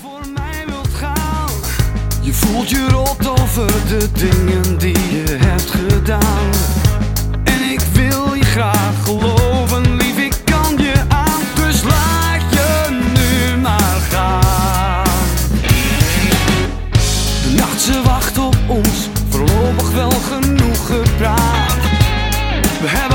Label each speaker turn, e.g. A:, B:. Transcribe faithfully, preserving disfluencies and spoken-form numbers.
A: voor mij wilt gaan. Je voelt je rot over de dingen die je hebt gedaan. En ik wil je graag geloven, lief, ik kan je aan. Dus laat je nu maar gaan. De nacht, ze wacht op ons, voorlopig wel genoeg gepraat. We hebben